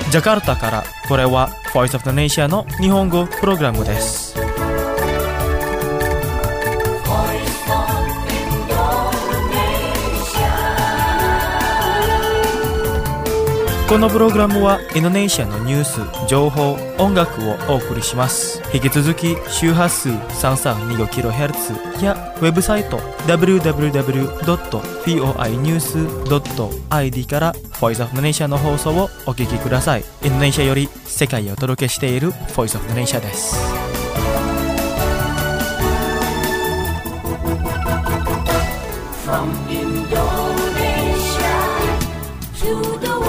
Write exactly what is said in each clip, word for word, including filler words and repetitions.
ジャカルタからこれは Voice of the Nation の日本語プログラムです。このプログラムはインドネシアのニュース、情報、音楽をお送りします。引き続き周波数 さんさんにごキロヘルツ やウェブサイト ダブリューダブリューダブリュードットフォーアイニュースドットアイディー から Voice of the Nation の放送をお聞きください。インドネシアより世界をお届けしている Voice of the Nation です。From Indonesia to the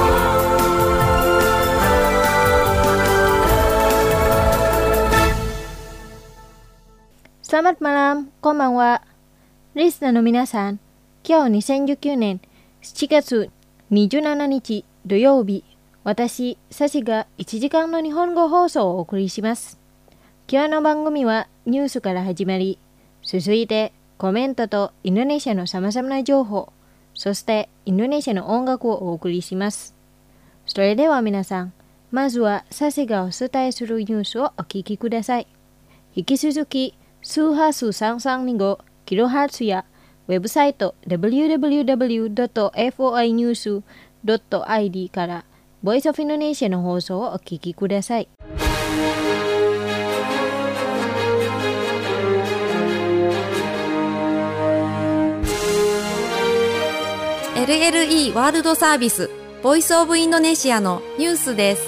Selamat malam, konbanwa. Listenerの皆さん、今日にせんじゅうきゅうねんしちがつにじゅうしちにち土曜日、私、サシがいちじかんの日本語放送をお送りします。今日の番組はニュースから始まり、続いてコメントとインドネシアのさまざまな情報、そしてインドネシアの音楽をお送りします。それでは皆さん、まずはサシがお伝えするニュースをお聞きください。引き続き、周波数さんさんにごキロヘルツ やウェブサイト ダブリューダブリューダブリュードットフォーアイニュースドットアイディー から Voice of Indonesia の放送をお聞きください。 エルエルイー ワールドサービス Voice of Indonesia のニュースです。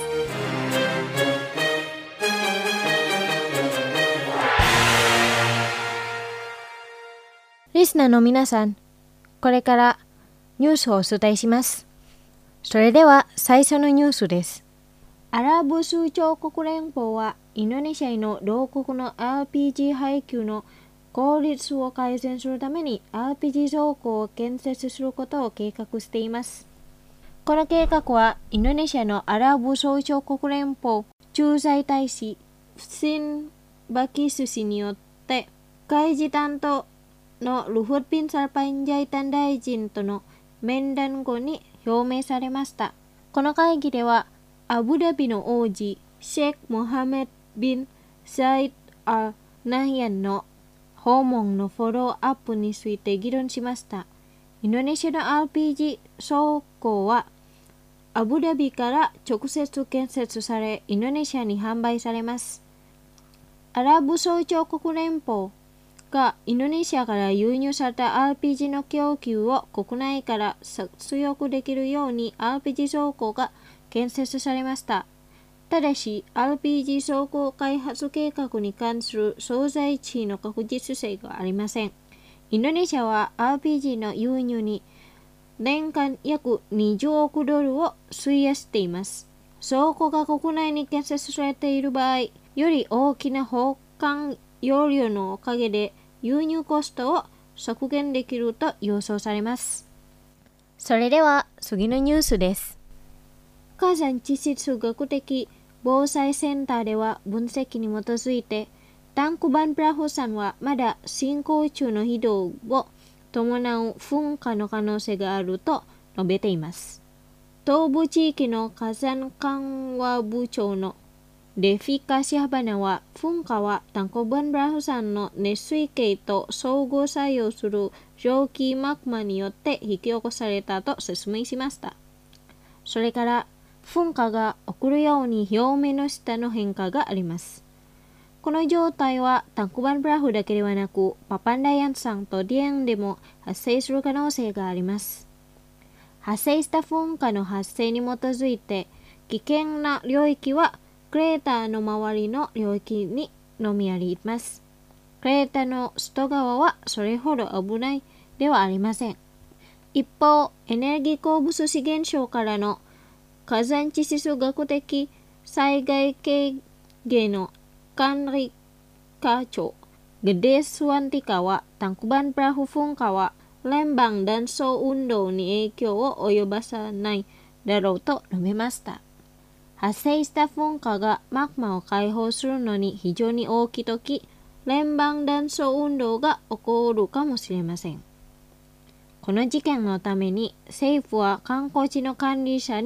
リスナーの皆さん、これからニュースをお伝えします。それでは最初のニュースです。アラブ首長国連邦はインドネシアへの同国の アールピージー 配給の効率を改善するために アールピージー 倉庫を建設することを計画しています。この計画はインドネシアのアラブ首長国連邦駐在大使フシン・バキス氏によって外事担当のルフッビン・サルパンジャイタン大臣との面談後に表明されました。この会議ではアブダビの王子シェイク・モハメド・ビン・サイド・アル・ナヒアンの訪問のフォローアップについて議論しました。インドネシアの アールピージー 倉庫はアブダビから直接建設されインドネシアに販売されます。アラブ首長国連邦がインドネシアから輸入された アールピージー の供給を国内から出力できるように アールピージー 倉庫が建設されました。ただし アールピージー 倉庫開発計画に関する所在地の確実性がありません。インドネシアは アールピージー の輸入に年間約にじゅうおくドルを費やしています。倉庫が国内に建設されている場合、より大きな保管容量のおかげで輸入コストを削減できると予想されます。それでは次のニュースです。火山地質学的防災センターでは分析に基づいてタンクバンプラフ山はまだ進行中の移動を伴う噴火の可能性があると述べています。東部地域の火山緩和部長のレフィカ・シハバナは噴火はタンクバンプラフ山の熱水系と相互作用する蒸気マグマによって引き起こされたと説明しました。それから噴火が起こるように表面の下の変化があります。この状態はタンクバンプラフだけではなくパパンダヤン山とディエンでも発生する可能性があります。発生した噴火の発生に基づいて危険な領域はクレーターの周りの領域にのみあります。クレーターの外側はそれほど危ないではありません。一方、エネルギー鉱物資源省からの火山地質学的災害軽減の管理課長ゲデスワンティカはタンクバンプラフ噴火は連邦断層運動に影響を及ばさないだろうと述べました。発生した噴火がマグマを解放するのに非常に大きいとき、連邦断層運動が起こるかもしれません。この事件のために政府は観光地の管理者に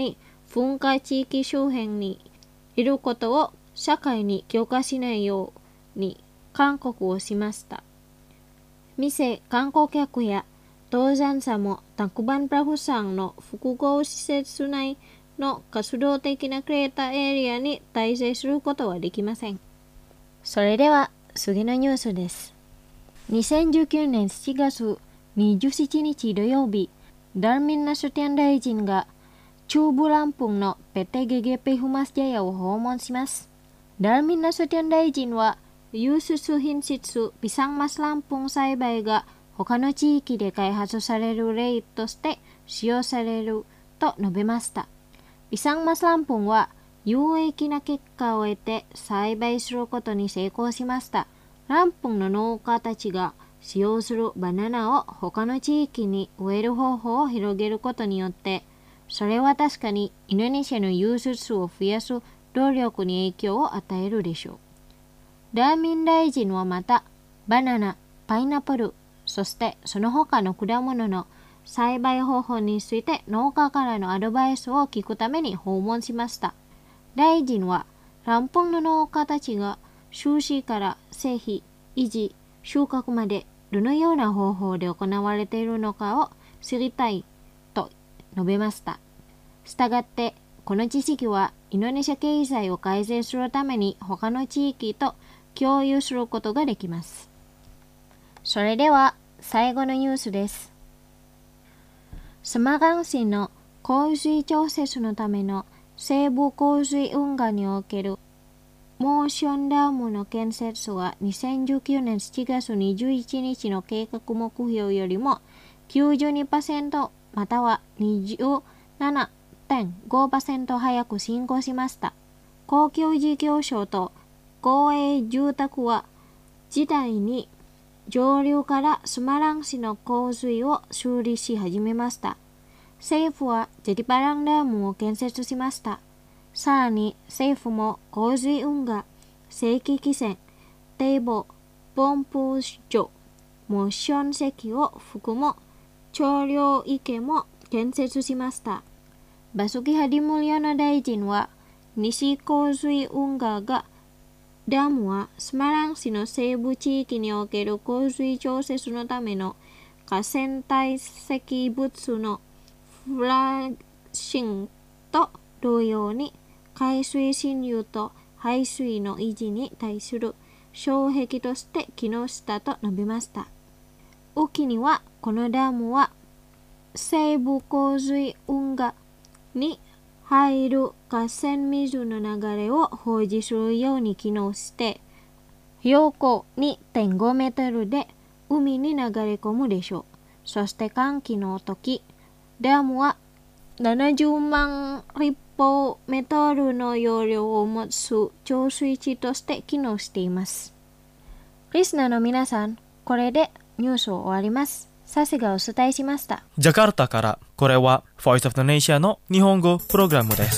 噴火地域周辺にいることを社会に強化しないように勧告をしました。店、観光客や登山者もタクバンプラフ山の複合施設内の活動的なクレーターエリアに滞在することはできません。それでは次のニュースです。にせんじゅうきゅうねんしちがつにじゅうしちにち土曜日、ダルミン・ナシュティアン大臣が中部ランプンのペテゲゲペフマスジャヤを訪問します。ダルミン・ナシュティアン大臣は、輸出品質ピサンマスランプン栽培が他の地域で開発される例として使用されると述べました。ピサンマスランプンは有益な結果を得て栽培することに成功しました。ランプンの農家たちが使用するバナナを他の地域に植える方法を広げることによって、それは確かにインドネシアの輸出を増やす努力に影響を与えるでしょう。ダーミン大臣はまた、バナナ、パイナップル、そしてその他の果物の栽培方法について農家からのアドバイスを聞くために訪問しました。大臣は、ランプンの農家たちが収支から製品、維持、収穫までどのような方法で行われているのかを知りたいと述べました。したがって、この知識はインドネシア経済を改善するために他の地域と共有することができます。それでは最後のニュースです。スマラン市の洪水調節のための西部洪水運河におけるモーションダムの建設はにせんじゅうきゅうねんしちがつにじゅういちにちの計画目標よりも きゅうじゅうにパーセント または にじゅうななてんごパーセント 早く進行しました。公共事業省と公営住宅は事態に上流からスマラン市の洪水を修理し始めました。政府はジェティパランダムを建設しました。さらに政府も洪水運河、正規汽船、堤防、ポンプ所、モーション石を含む長量池も建設しました。バスキ・ハディムリアナ大臣は、西洪水運河がダムはスマラン市の西部地域における洪水調節のための河川堆積物のフラッシングと同様に海水侵入と排水の維持に対する障壁として機能したと述べました。雨季にはこのダムは西部洪水運河に入る河川水の流れを保持するように機能して、標高 にてんごメートルで海に流れ込むでしょう。そして乾季の時、ダムはななじゅうまん立方メートルの容量を持つ浄水池として機能しています。リスナーの皆さん、これでニュースを終わります。サシがお伝えしました。 ジャカルタからこれは Voice of the Nation の日本語プログラムです。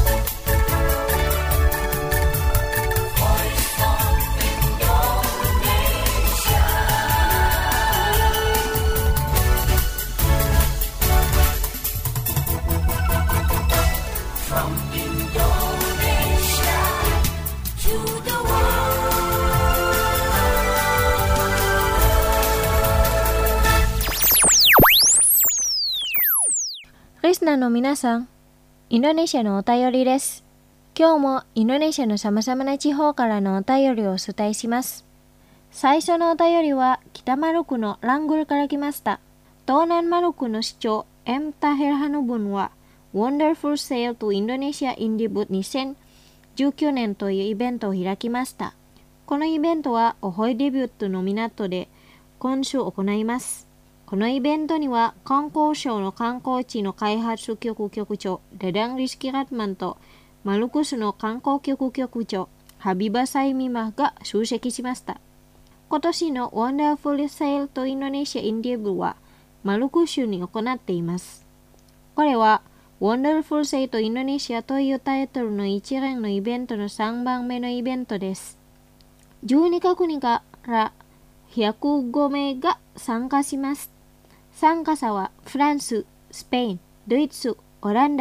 リスナーの皆さん、インドネシアのお便りです。今日もインドネシアの様々な地方からのお便りをお伝えします。最初のお便りは北マルクのラングルから来ました。東南マルクの市長 M. Tahir Hanubun は Wonderful Sail to Indonesia Indie Boot にせんじゅうきゅうねんというイベントを開きました。このイベントはオホイデビュットの港で今週行います。このイベントには観光省の観光地の開発局局長ダダン・リスキ・ラッマンとマルクスの観光局局長ハビバ・サイミマが出席しました。今年の Wonderful Sail to Indonesia Indie Boot はマルク州に行っています。これは Wonderful Sail to Indonesia というタイトルの一連のイベントのさんばんめのイベントです。じゅうにかこくからひゃくごめいが参加します。参加者はフランス、スペイン、ドイツ、オランダ、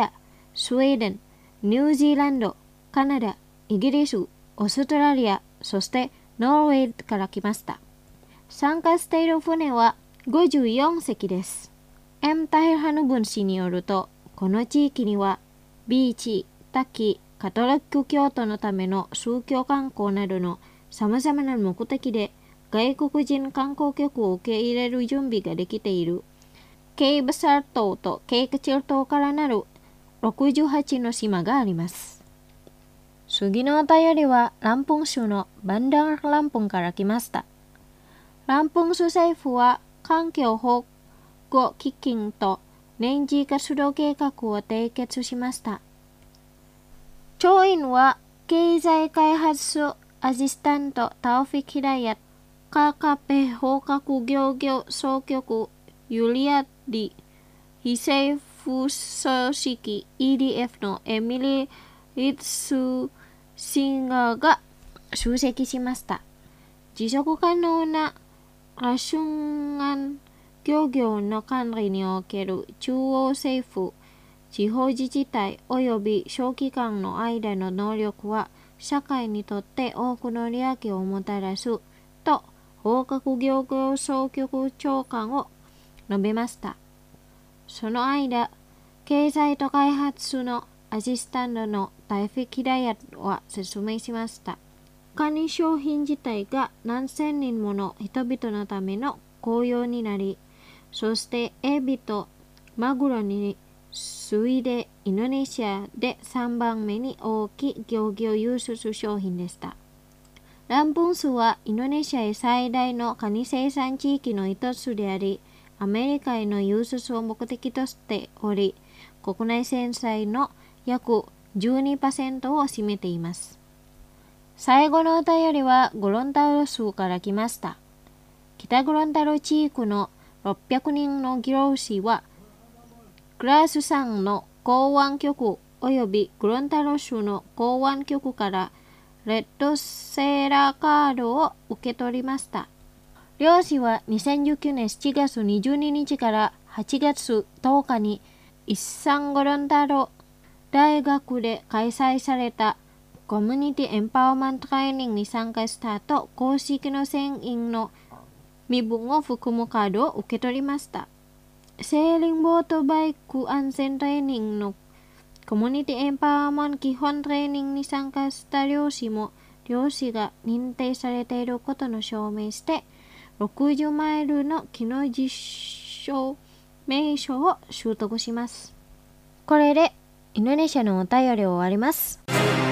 スウェーデン、ニュージーランド、カナダ、イギリス、オーストラリア、そしてノルウェーから来ました。参加している船はごじゅうよんせきです。エム・タヘル・ハヌブン氏によると、この地域にはビーチ、滝、カトリック教徒のための宗教観光などのさまざまな目的で外国人観光客を受け入れる準備ができている。ケイブサル島とケイクチル島からなるろくじゅうはちの島があります。次のお便りはランプン州のバンダーランプンから来ました。ランプン州政府は環境保護基金と年次活動計画を締結しました。調印は経済開発アシスタントタオフィキラヤ、カカペ法格行業総局ユリアディ、非政府組織 イーディーエフ のエミリー・リッツシンガーが出席しました。持続可能なラシュンアン漁業の管理における中央政府、地方自治体及び小機関の間の能力は社会にとって多くの利益をもたらすと法格漁業総局長官を述べました。その間、経済と開発のアシスタントのタイフィキラヤは説明しました。カニ商品自体が何千人もの人々のための公用になり、そしてエビとマグロに次いでインドネシアでさんばんめに大きい漁業輸出商品でした。ランプン州はインドネシア最大のカニ生産地域の一つであり、アメリカへの輸出を目的としており、国内生産の約 じゅうにパーセント を占めています。最後のお便りはゴロンタロ州から来ました。北ゴロンタロ地域のろっぴゃくにんの技能士は、クラスさんの港湾局及びゴロンタロ州の港湾局からレッドセーラーカードを受け取りました。漁師はにせんじゅうきゅうねんしちがつにじゅうににちからはちがつとおかにイッサンゴロンタロ大学で開催されたコミュニティエンパワーマントトレーニングに参加した後、公式の船員の身分を含むカードを受け取りました。セーリングボートバイク安全トレーニングのコミュニティエンパワーマン基本トレーニングに参加した漁師も、漁師が認定されていることの証明して、ろくじゅうマイルの機能実証名称を習得します。これでインドネシアのお便りを終わります。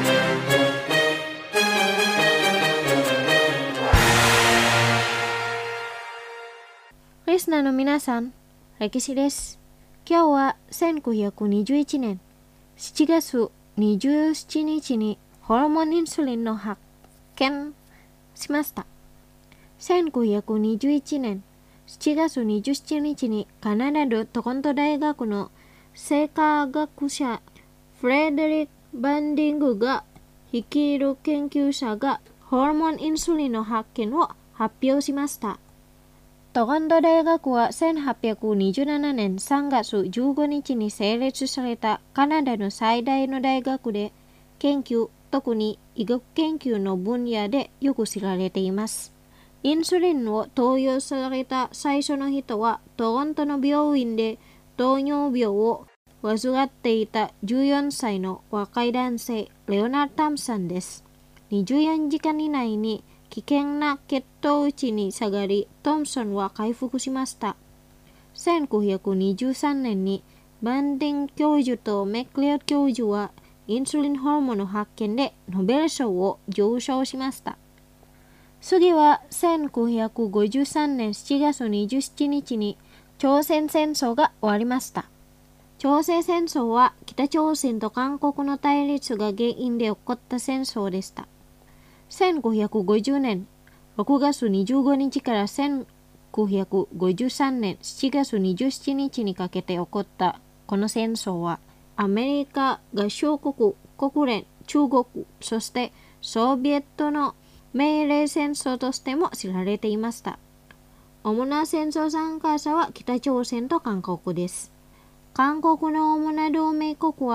リスナーの皆さん、歴史です。今日はせんきゅうひゃくにじゅういちねんしちがつにじゅうしちにちにホルモンインスリンの発見しました。せんきゅうひゃくにじゅういちねんしちがつにじゅうしちにちにカナダのトロント大学の生化学者フレデリック・バンディングが率いる研究者がホルモンインスリンの発見を発表しました。トロント大学はせんはっぴゃくにじゅうななねんさんがつじゅうごにちに成立されたカナダの最大の大学で、研究、特に医学研究の分野でよく知られています。インスリンを投与された最初の人はトロントの病院で糖尿病を患っていたじゅうよんさいの若い男性レオナルド・タムソンです。にじゅうよじかん以内に危険な血糖値に下がり、トムソンは回復しました。せんきゅうひゃくにじゅうさんねんにバンディング教授とメクレア教授はインスリンホルモンの発見でノーベル賞を受賞しました。次はせんきゅうひゃくごじゅうさんねんしちがつにじゅうしちにちに朝鮮戦争が終わりました。朝鮮戦争は北朝鮮と韓国の対立が原因で起こった戦争でした。せんきゅうひゃくごじゅうねんろくがつにじゅうごにちからせんきゅうひゃくごじゅうさんねんしちがつにじゅうしちにちにかけて起こったこの戦争は、アメリカ合衆国、国連、中国、そしてソビエトの命令戦争としても知られていました。主な戦争参加者は北朝鮮と韓国です。韓国の主な同盟国は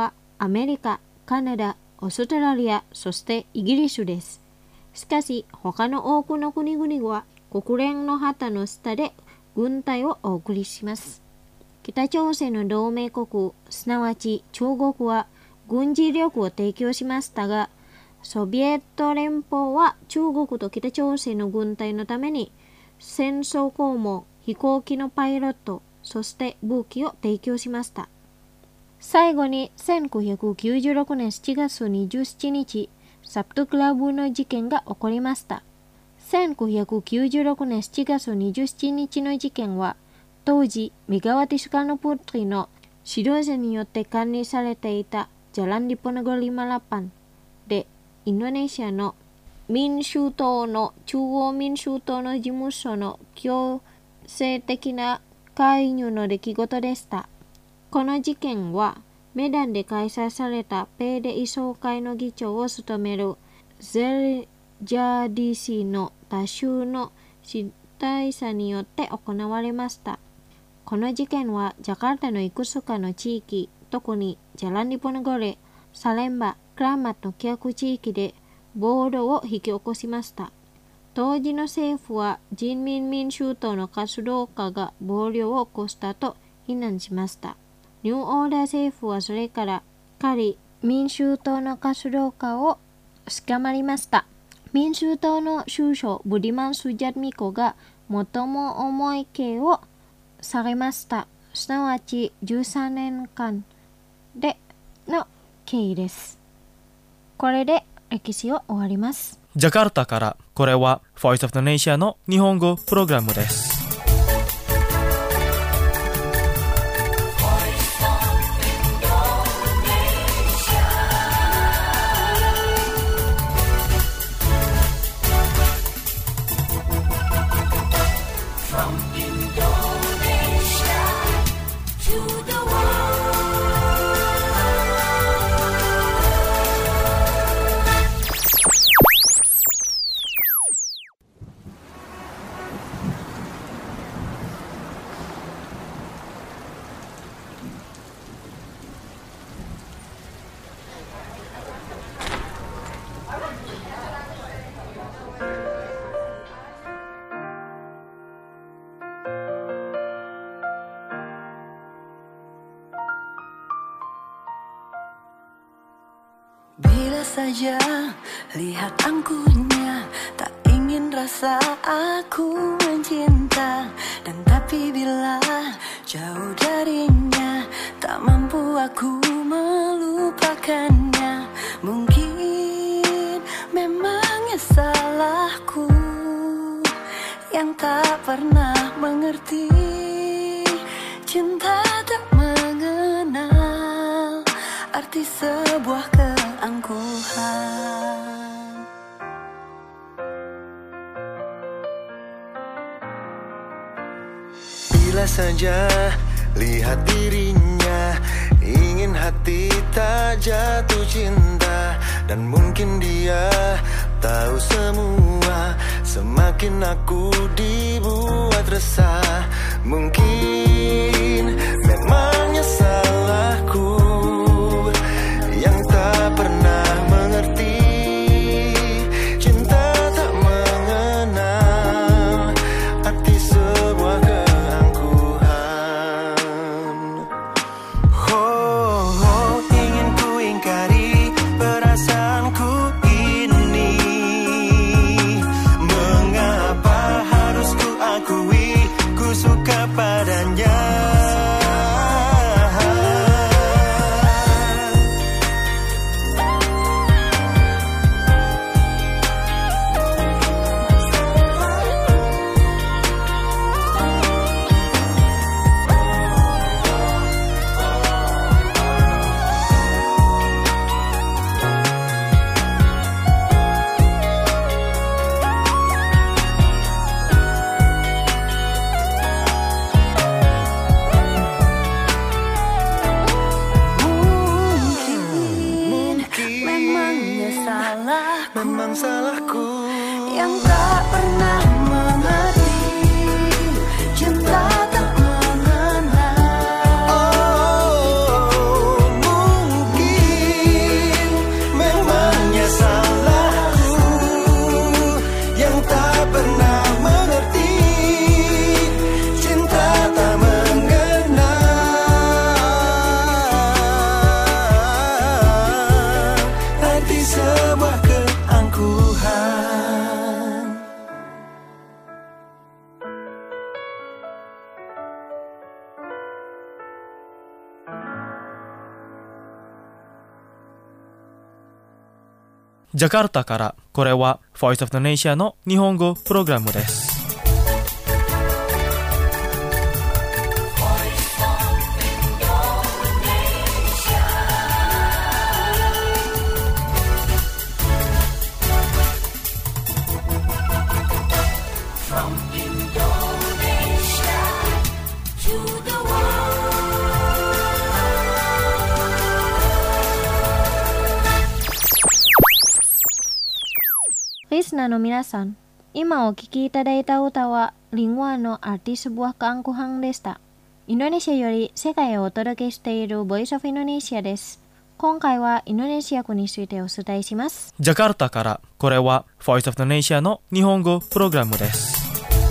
アメリカ、カナダ、オーストラリア、そしてイギリスです。しかし、他の多くの国々は国連の旗の下で軍隊をお送りします。北朝鮮の同盟国、すなわち中国は軍事力を提供しましたが、ソビエト連邦は中国と北朝鮮の軍隊のために戦争拷問、飛行機のパイロット、そして武器を提供しました。最後にせんきゅうひゃくきゅうじゅうろくねんしちがつにじゅうしちにち、サプトクラブの事件が起こりました。せんきゅうひゃくきゅうじゅうろくねんしちがつにじゅうしちにちの事件は、当時メガワティスカノプトリの指導者によって管理されていたジャランディポナゴリマラパンで、インドネシアの民衆党の中央民衆党の事務所の強制的な介入の出来事でした。この事件はメダンで開催されたペーデイ総会の議長を務めるゼルジャーディシーの多数の支配者によって行われました。この事件はジャカルタのいくつかの地域、特にジャランディポナゴレ、サレンバ、クラマットの逆地域で暴動を引き起こしました。当時の政府は人民民主党の活動家が暴動を起こしたと非難しました。ニューオーダー政府はそれから仮民主党の活動家を捕まりました。民主党の首相ブディマン・スジャッミコが最も重い刑をされました。すなわちじゅうさんねんかんでの刑です。これで歴史を終わります。 ジャカルタからこれは Voice of the Nation の日本語プログラムです。 Bila saja lihat angkuhnya, tak ingin rasa aku mencinta. Dan tapi bila jauh darinya, tak mampu aku melupakannya. Mungkin memangnya salahku yang tak pernah mengerti. Cinta tak mengenal arti sebuah keangkuhan. Bila saja lihat dirinya, ingin hati tak jatuh cinta. Dan mungkin dia tahu semua, semakin aku dibuat resah. Mungkin memangnya salahku yang tak pernah mengerti. Cinta tak mengenal arti sebuah keangkuhan. Oh, oh, ingin ku ingkari perasaanku ini. Mengapa harus ku akui ku suka padanya? ジャカルタからこれは Voice of Indonesia の日本語プログラムです。 リスナーの皆さん、今お聴きいただいた歌はリンゴアのアーティストbuah keangkuhanでした。インドネシアより世界へお届けしている Voice of Indonesia です。今回はインドネシア語についてお伝えします。 ジャカルタからこれは Voice of Indonesia の日本語プログラムです。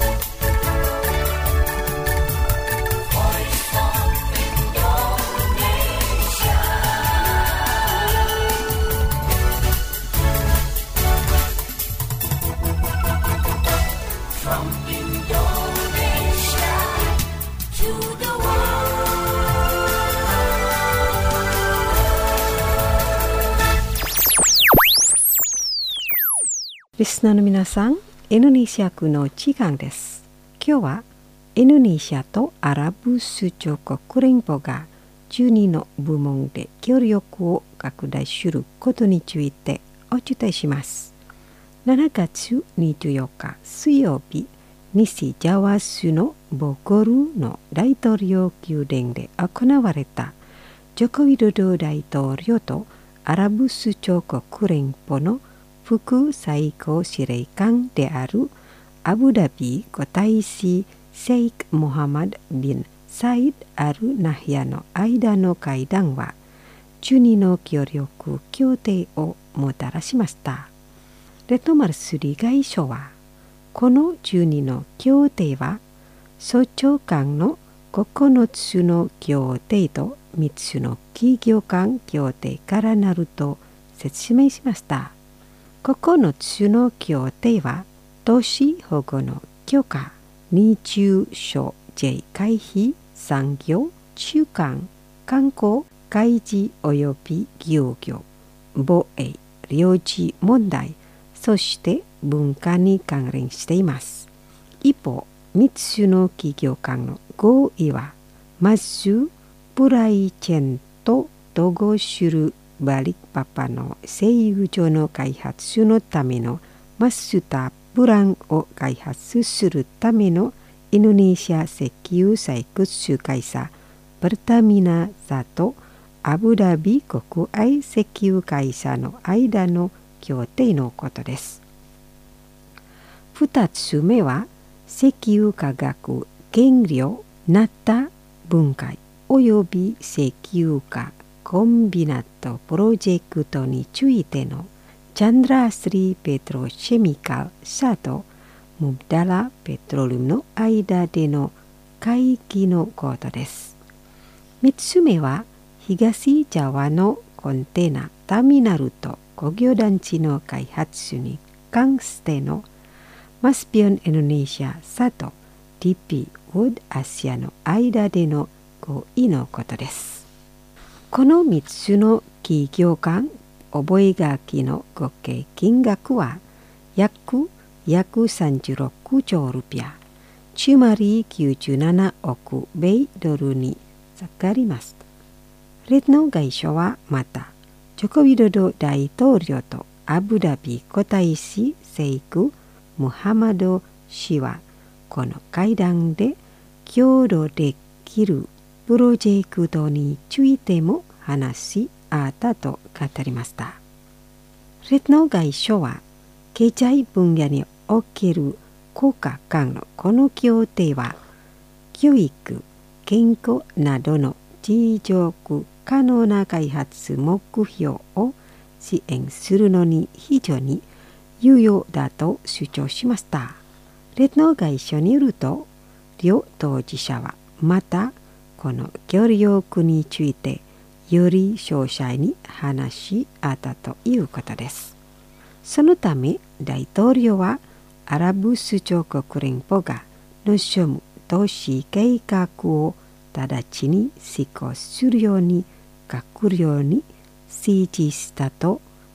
リスナーの皆さん、インドネシア語の時間です。今日はインドネシアとアラブ首長国連邦がじゅうにの部門で協力を拡大することについてお伝えします。しちがつにじゅうよっか水曜日、西ジャワ州のボゴルの大統領宮殿で行われたジョコウィドド大統領とアラブ首長国連邦の副最高司令官であるアブダビ皇太子シェイク・モハマド・ビン・サイド・アル・ナヒヤの間の会談はじゅうにの協力協定をもたらしました。レトマルスリ外相はこのじゅうにの協定は諸長間のここのつの協定とみっつの企業間協定からなると説明しました。ここのつの協定は都市保護の強化、日中諸税回避、産業、中間、観光、開示及び漁業、防衛、領事問題、そして文化に関連しています。一方、みっつの企業間の合意は、まず、プライチェーンと統合するバリパパの製油所の開発のためのマスタープランを開発するためのインドネシア石油採掘会社パルタミナ社とアブダビ国営石油会社の間の協定のことです。二つ目は石油化学原料ナッタ分解および石油化コンビナットプロジェクトについてのチャンドラスリーペトロシェミカル社とムブダラペトロリウムの間での会議のことです。三つ目は東ジャワのコンテナターミナルと工業団地の開発に関してのマスピオンインドネシア社と ディーピー ウッドアシアの間での合意のことです。このみっつの企業間覚書の合計金額は約約さんじゅうろくちょうルピア、つまりきゅうじゅうななおく米ドルに下がります。レノ外相はまた、ジョコウィドド大統領とアブダビ皇太子シェイク・ムハマド氏はこの会談で協力できるプロジェクトについても話し合ったと語りました。レノ外相は経済分野における国家間のこの協定は教育、健康などの持続可能な開発目標を支援するのに非常に有用だと主張しました。レノ外相によると、両当事者はまたこの協力についてより詳細に話し合ったということです。そのため大統領はアラブ首長国連邦が望む都市計画を直ちに施行するように閣僚に指示したと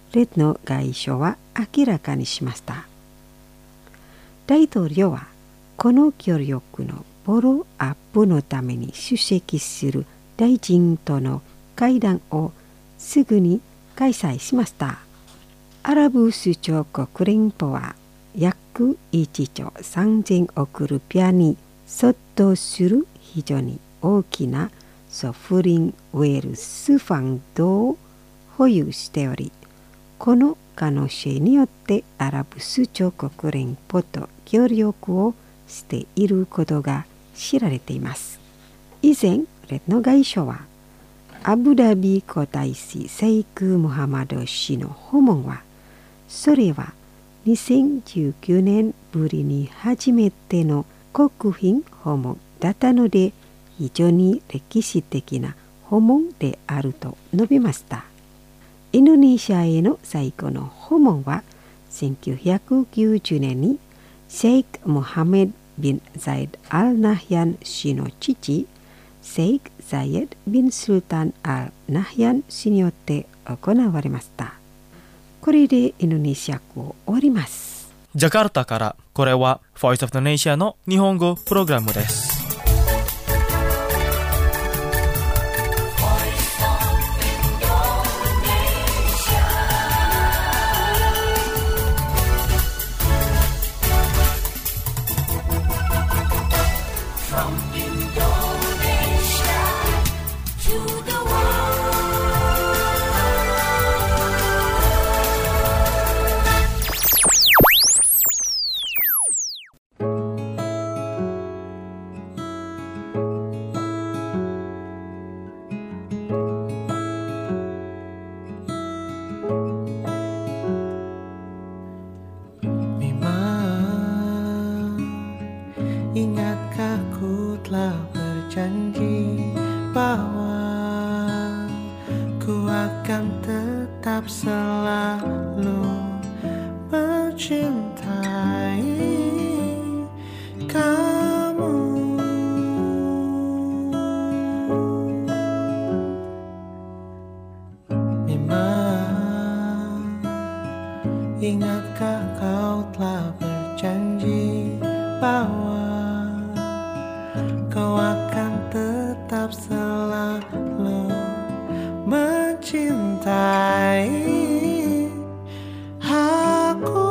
列の外相は明らかにしました。大統領はこの協力のフォローアップのために出席する大臣との会談をすぐに開催しました。アラブ首長国連邦は約いちちょうさんぜんおくルピアに相当する非常に大きなソフリンウェルスファンドを保有しており、この可能性によってアラブ首長国連邦と協力をしていることが知られています。以前、列の外相はアブダビ皇太子シェイク・ムハマド氏の訪問は、それはにせんじゅうきゅうねんぶりに初めての国賓訪問だったので、非常に歴史的な訪問であると述べました。インドネシアへの最後の訪問はせんきゅうひゃくきゅうじゅうねんにシェイク・モハメド・ビン・ザイド・アル・ナヒャン氏の父、シェイク・ザイエド・ビン・スルタン・アル・ナヒャン氏によって行われました。これでインドネシア語を終わります。 ジャカルタからこれは Voice of Indonesia の日本語プログラムです。 Ingatkah ku telah berjanji bahwa ku akan tetap selalu mencintai kamu. Memang ingatkah kau telah berjanji bahwa kau akan tetap selalu mencintai aku.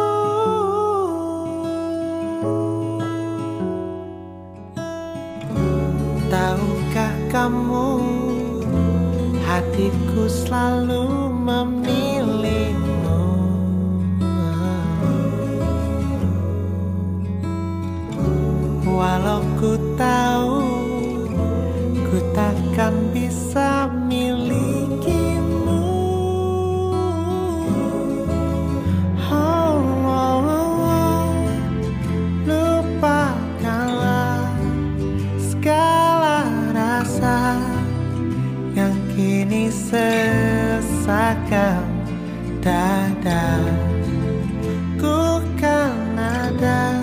Tahukah kamu, hatiku selalu memilihmu. Walau ku tahu ku takkan bisa milikimu. Oh, oh, oh. Lupakanlah segala rasa yang kini sesakkan dada. Ku kan ada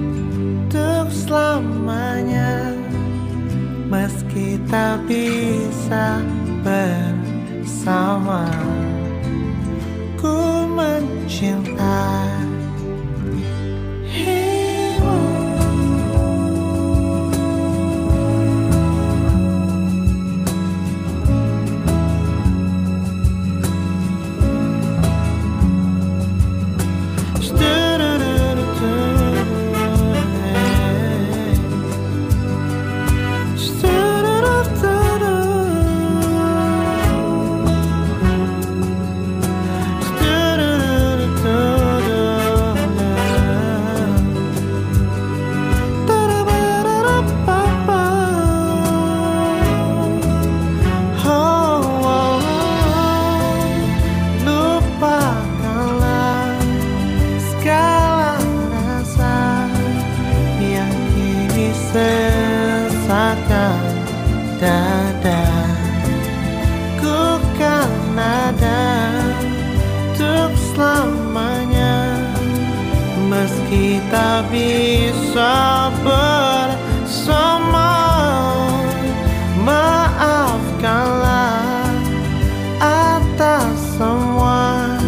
selamanya, meski tak bisa bersama. Ku mencintai dada. Ku kan ada untuk selamanya, meski tak bisa bersama. Maafkanlah atas semua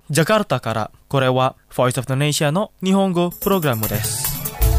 ジャカルタからこれは Voice of Indonesia の日本語プログラムです。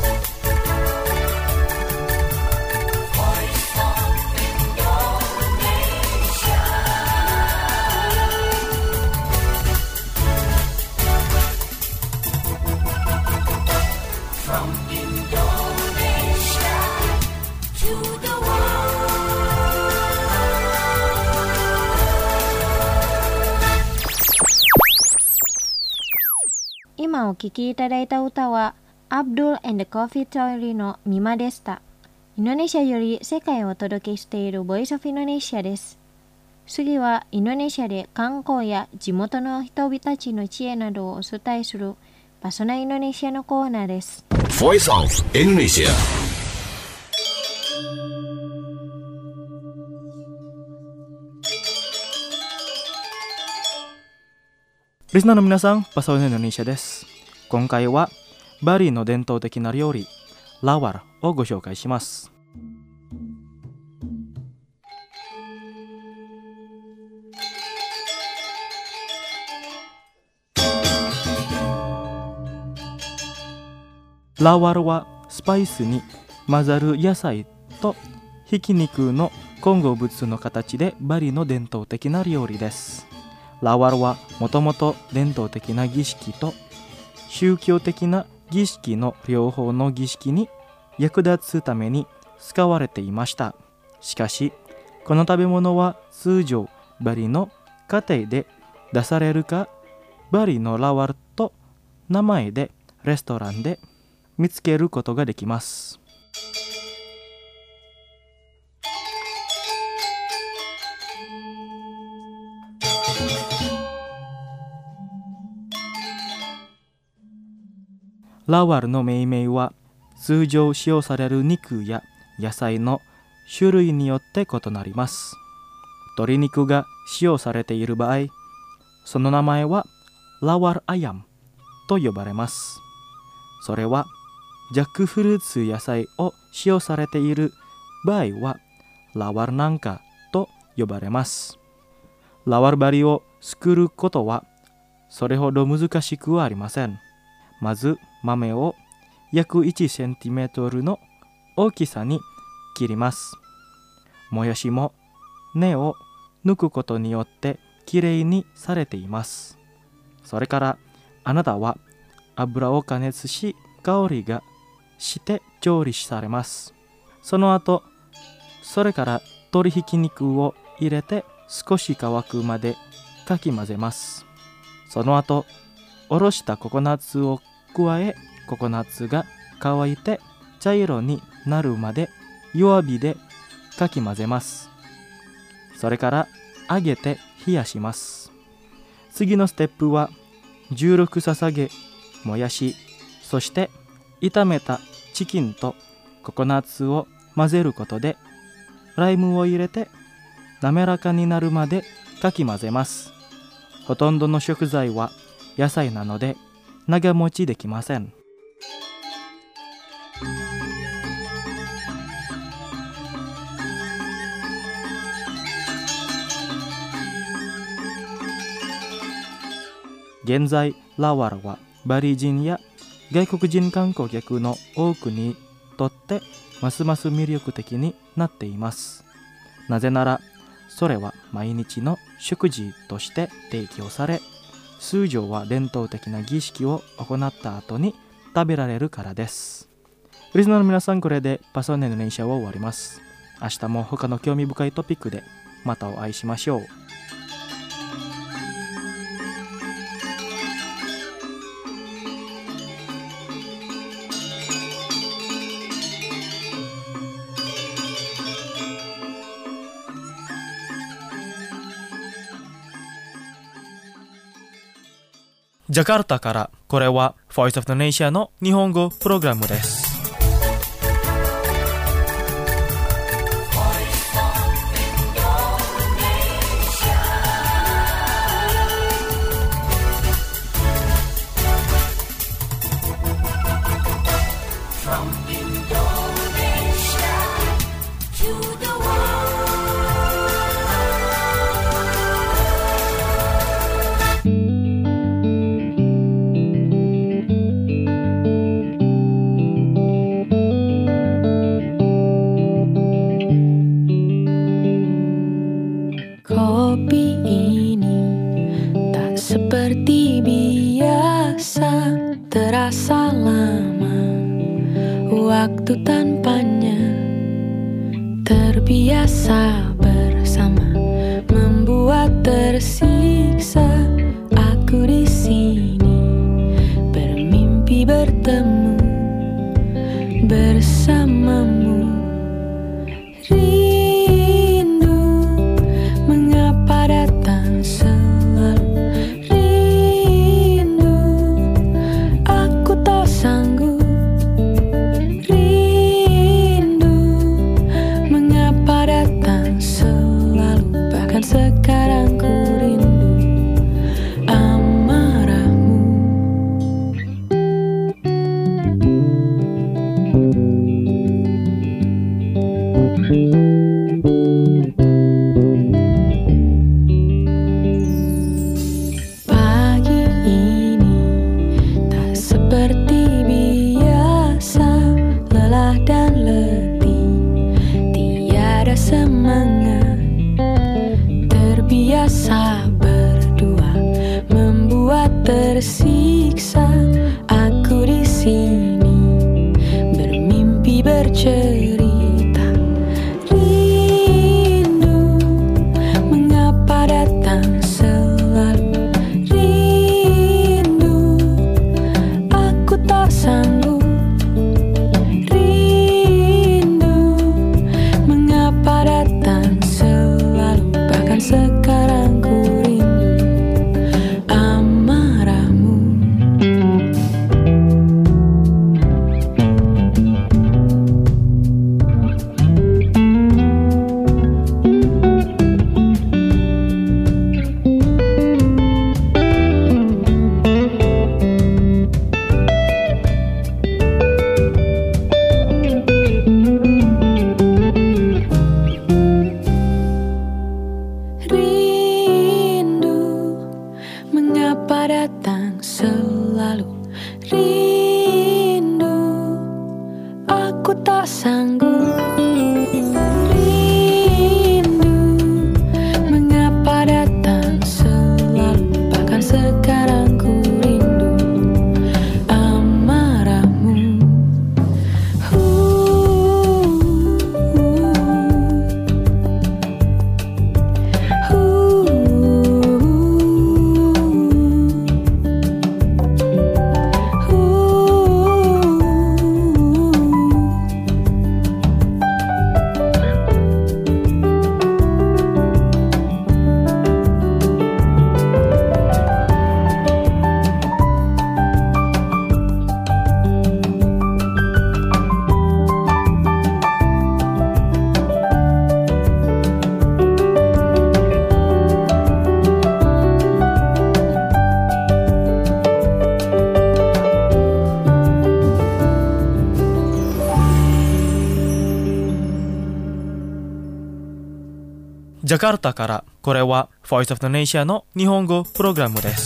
今お聴きいただいた歌は Abdul and the Coffee Story のミマでした。インドネシアより世界をお届けしている Voice of Indonesia です。次はインドネシアで観光や地元の人々たちの知恵などをお伝えするパソナインドネシアのコーナーです。 Voice of Indonesia。 リスナーの皆さん、パソナインインドネシアです。今回はバリの伝統的な料理、ラワルをご紹介します。ラワルはスパイスに混ざる野菜とひき肉の混合物の形でバリの伝統的な料理です。ラワルはもともと伝統的な儀式と宗教的な儀式の両方の儀式に役立つために使われていました。しかし、この食べ物は通常バリの家庭で出されるか、バリのラワルと名前でレストランで見つけることができます。ラワルの命名は通常使用される肉や野菜の種類によって異なります。鶏肉が使用されている場合、その名前はラワルアヤムと呼ばれます。それはジャックフルーツ野菜を使用されている場合はラワルナンカと呼ばれます。ラワルバリを作ることはそれほど難しくはありません。まず豆を約いちセンチメートルの大きさに切ります。もやしも根を抜くことによってきれいにされています。それからあなたは油を加熱し香りがして調理されます。その後、それから鶏ひき肉を入れて少し乾くまでかき混ぜます。その後、おろしたココナッツを加え、ココナッツが乾いて茶色になるまで弱火でかき混ぜます。それから揚げて冷やします。次のステップはじゅうろくささげ、もやし、そして炒めたチキンとココナッツを混ぜることでライムを入れて滑らかになるまでかき混ぜます。ほとんどの食材は野菜なので長持ちできません。現在、ラワルはバリ人や外国人観光客の多くにとってますます魅力的になっています。なぜなら、それは毎日の食事として提供され、通常は伝統的な儀式を行った後に食べられるからです。リスナーの皆さん、これでパソナインインドネシアを終わります。明日も他の興味深いトピックでまたお会いしましょう。ジャカルタからこれは Voice of Indonesia の日本語プログラムです。 waktu tanpanya. Terbiasa bersama, membuat tersiksa. Aku di sini bermimpi bertemu bersamamu. Rindu mengapa datang selalu. Rindu aku tak sanggup. Rindu mengapa datang selalu. Bahkan sekarang ku rindu amarahmu. Pagi ini tak seperti biasa, lelah dan letih, tiada semangat. Terbiasa berdua, membuat tersiksa. Aku di sini bermimpi bercerita. Rindu mengapa datang selalu. Rindu aku tak sanggup. Rindu mengapa datang selalu. Bahkan sekarang ku rindu amarahmu. Rindu mengapa datang selalu. Rindu aku tak sanggup. Rindu mengapa datang selalu. Bahkan sekarang ku rindu amarahmu. Jakarta から、これは Voice of Indonesia の日本語プログラムです。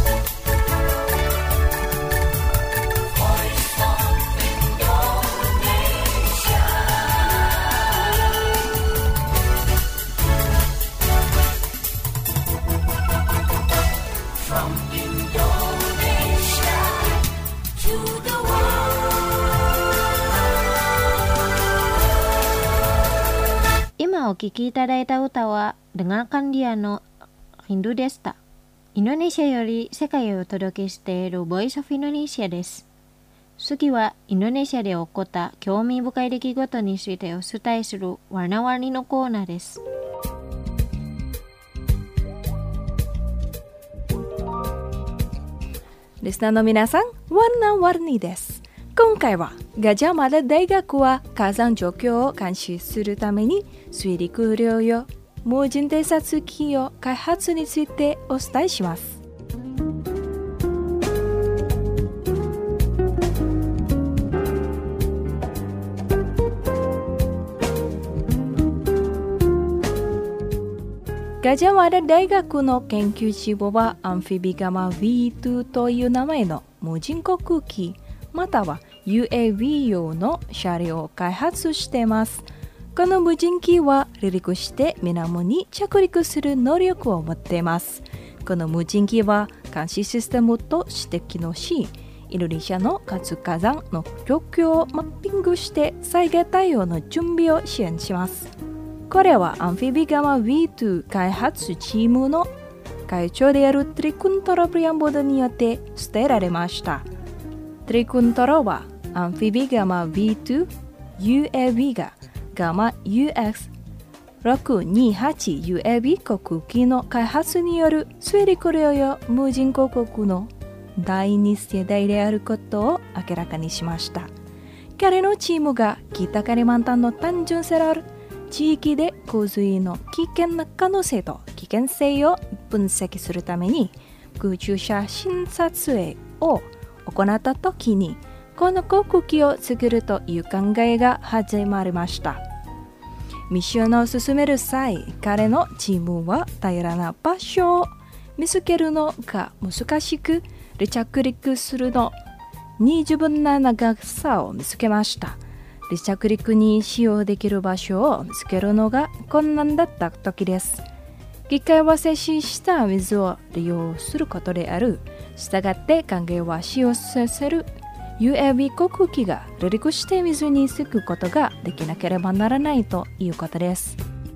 今お聴きいただいた歌はDengarkan DiaのRindu Desta。インドネシアより世界へお届けしている Voice of Indonesia です。次はインドネシアで起こった興味深い出来事についてお伝えするワナワニのコーナーです。 リスナーの皆さん、ワナワニです。今回はガジャマダ大学は火山状況を監視するために水陸両用無人偵察機を開発についてお伝えします。ガジャマダ大学の研究チームはアンフィビガマ ブイツー という名前の無人航空機または ユーエーブイ 用の車両を開発しています。この無人機は離陸して水面に着陸する能力を持っています。この無人機は監視システムとして機能し、 インドネシアの活火山の状況をマッピングして災害対応の準備を支援します。これはアンフィビガマ ブイツー 開発チームの会長であるトリクントロ・プリアンボードによって伝えられました。トリクントロはアンフィビガマ ブイツー、ユーエーブイ がガマ ユーエックスろくにはち ユーエーブイ 航空機の開発による水陸両用無人航空機の第二世代であることを明らかにしました。彼のチームが北カリマンタンの単純セラル地域で洪水の危険な可能性と危険性を分析するために空中写真撮影を行ったときに、この航空機を作るという考えが始まりました。ミッションを進める際、彼のチームは平らな場所を見つけるのが難しく、離着陸するのに十分な長さを見つけました。離着陸に使用できる場所を見つけるのが困難だった時です。機械は静止した水を利用することである。したがって歓迎は使用させる ユーエーブイ 航空機が離陸して水につくことができなければならないということです。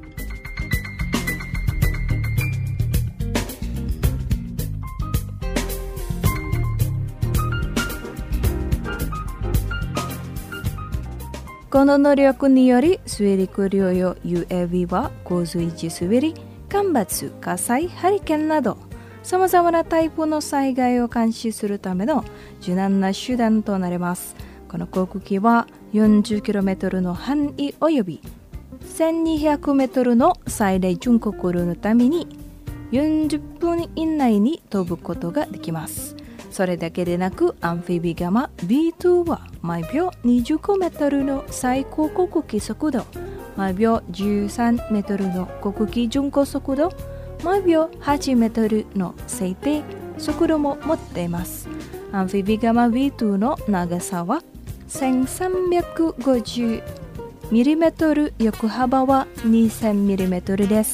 この能力により水陸両用 ユーエーブイ は洪水地滑り、干ばつ、火災、ハリケーンなどさまざまなタイプの災害を監視するための柔軟な手段となります。この航空機は よんじゅっキロメートル の範囲および せんにひゃくメートル の最大巡航航路のためによんじゅっぷん以内に飛ぶことができます。それだけでなくアンフィビガマ ブイツー は毎秒にじゅうごメートル の最高航空機速度、毎秒じゅうさんメートル の航空機巡航速度、毎秒はちメートル の最低速度も持っています。アンフィビガマ ブイツー の長さは せんさんびゃくごじゅうミリメートル、横幅は にせんミリメートル です。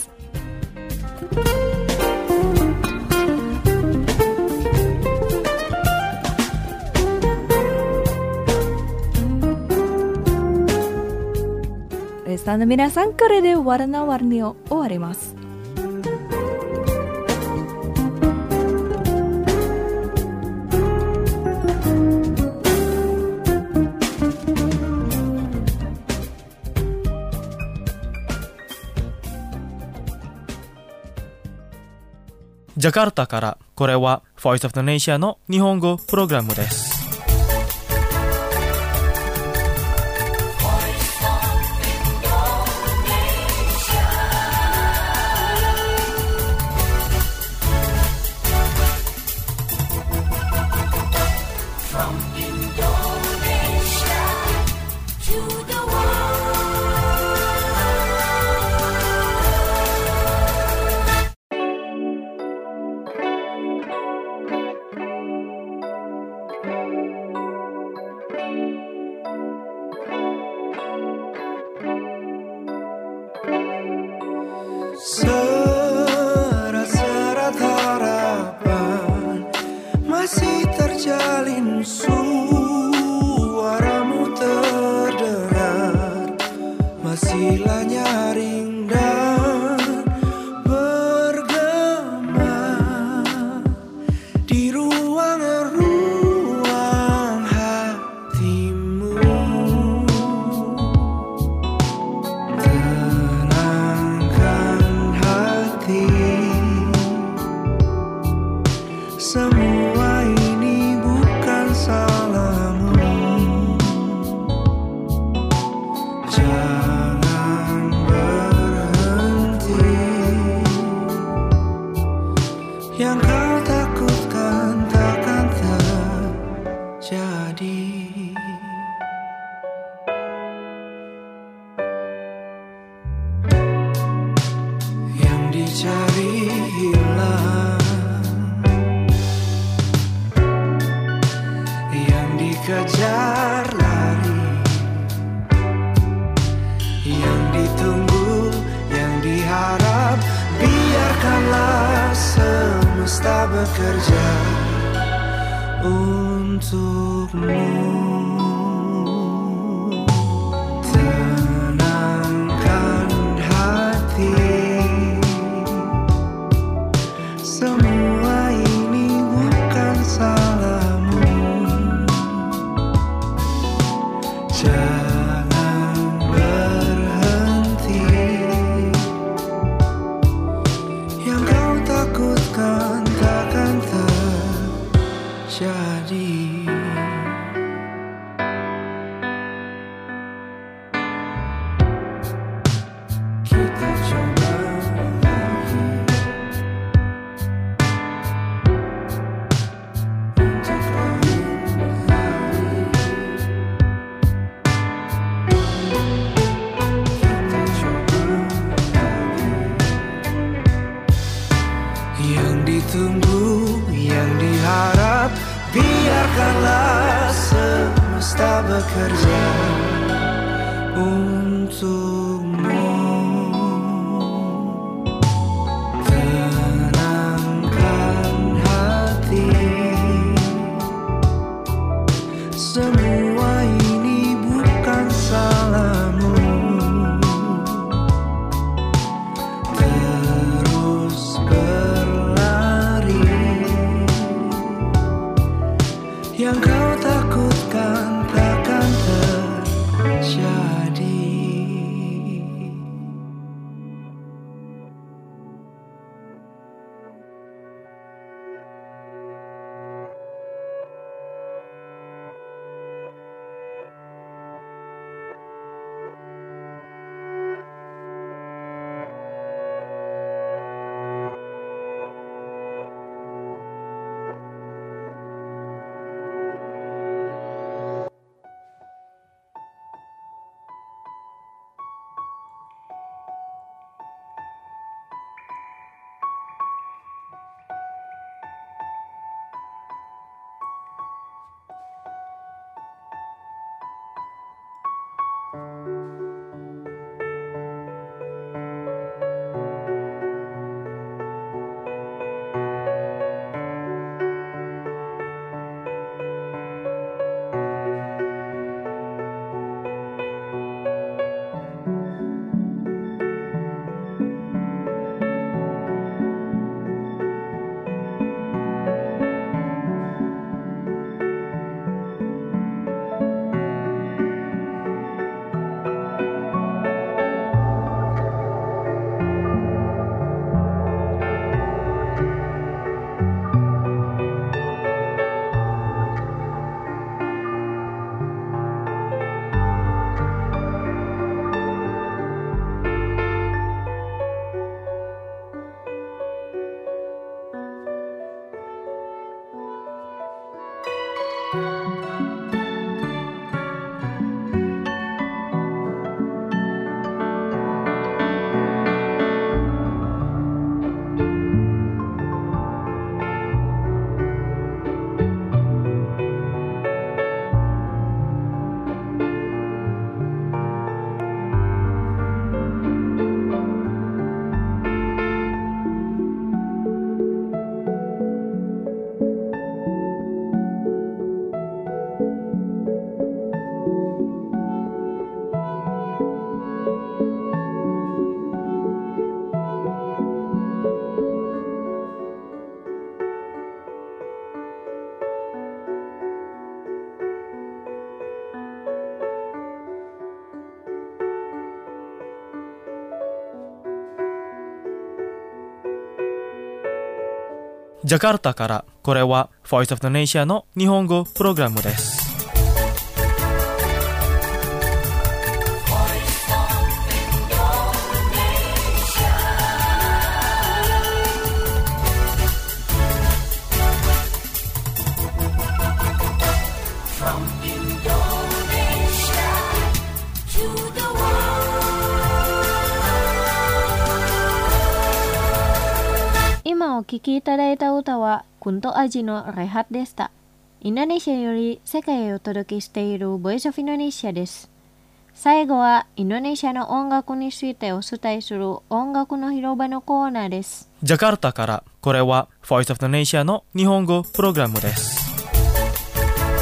リスナーの皆さん、これでワラナワラニを終わります。 ジャカルタから、これは Voice of the Nation の日本語プログラムです。 Serat-serat harapan masih terjalin, suaramu terdengar, masihlah nyaring dan bergema di ruang-ruang hatimu. Semua ini bukan salahmu. Jangan berhenti. Yang kau takutkan takkan terjadi. Yang dicari hilang, kejar lari, yang ditunggu, yang diharap, biarkanlah semesta bekerja untuk untukmu. Tenangkan hati, semua ini bukan salahmu. Jangan berhenti, yang kau takutkan takkan terjadi. Kita coba lagi untuk lain hari. Kita coba lagi. Yang ditunggu, yang diharap, biarkanlah semesta bekerja untukmu. Tenangkan hati, semua ini bukan salahmu. Terus berlari, yang kau takutkan takkan terjadi. Jakarta から、これは Voice of Indonesia の日本語プログラムです。 今お聴きいただいた歌はくんとアジのレハッでした。インドネシアより世界へお届けしているボイスオフインドネシアです。最後はインドネシアの音楽についてお伝えする音楽の広場のコーナーです。 ジャカルタから、これは Voice of Indonesia の日本語プログラムです。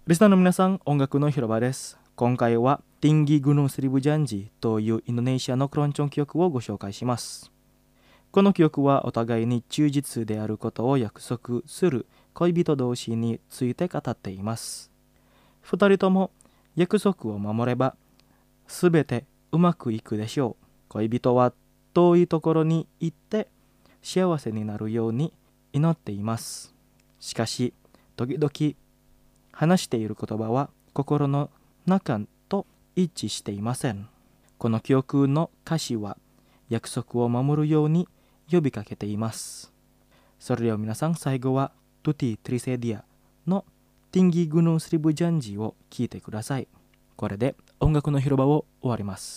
リスナーの皆さん、音楽の広場です。今回はティンギ・グヌン・スリブ・ジャンジというインドネシアのクロンチョン曲をご紹介します。この曲はお互いに忠実であることを約束する恋人同士について語っています。二人とも約束を守ればすべてうまくいくでしょう。恋人は遠いところに行って幸せになるように祈っています。しかし時々話している言葉は心の中と一致していません。この曲の歌詞は約束を守るように呼びかけています。それでは皆さん、最後はトゥティ・トリセディアのティンギ・グヌン・スリブ・ジャンジを聴いてください。これで音楽の広場を終わります。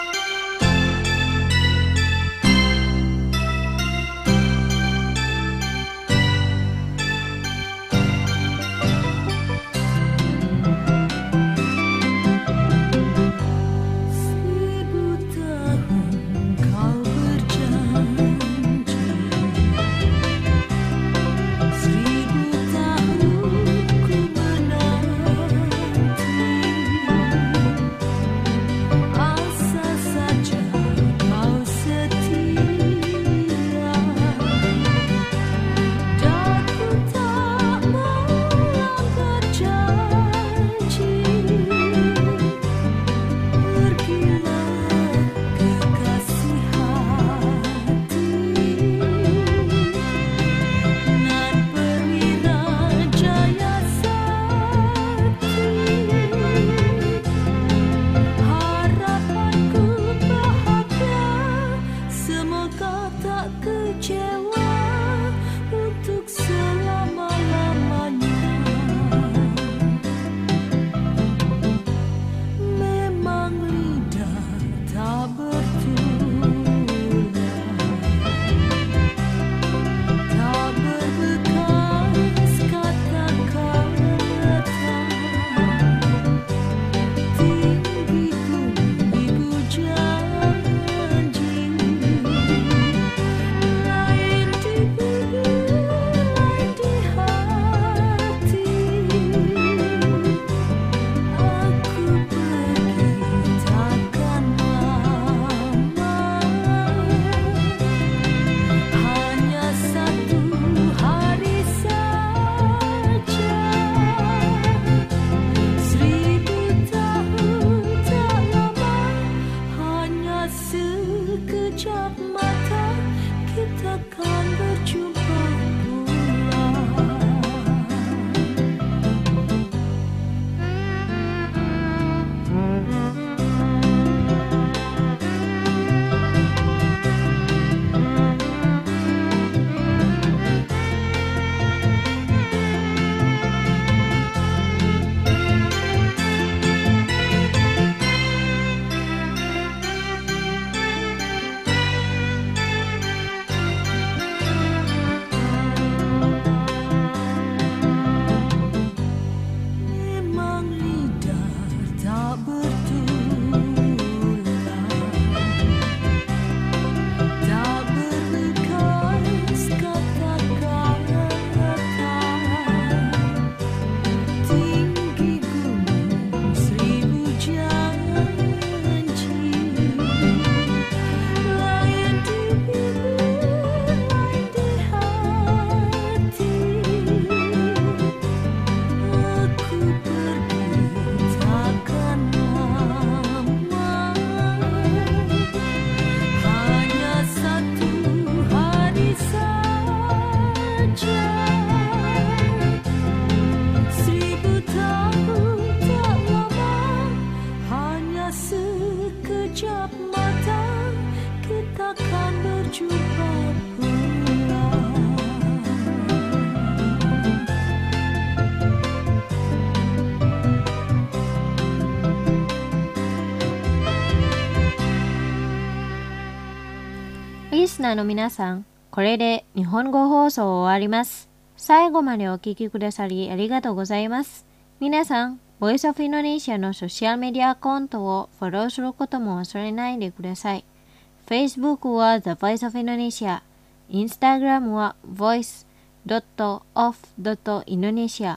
リスナーの皆さん、これで日本語放送終わります。最後までお聞きくださりありがとうございます。皆さん、ボイスオブインドネシアのソーシャルメディアアカウントをフォローすることも忘れないでください。Facebook は The Voice of Indonesia、Instagram は voice ドットオフ ドットインドネシア、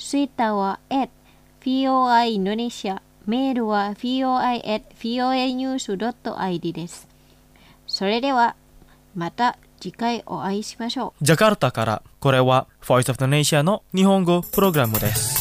ツイッターは at フィーオーアイ インドネシア、メールは フィーオーアイ アット フィーオーエーニュース ドット アイディー です。それではまた次回お会いしましょう。 ジャカルタから、これは Voice of Indonesia の日本語プログラムです。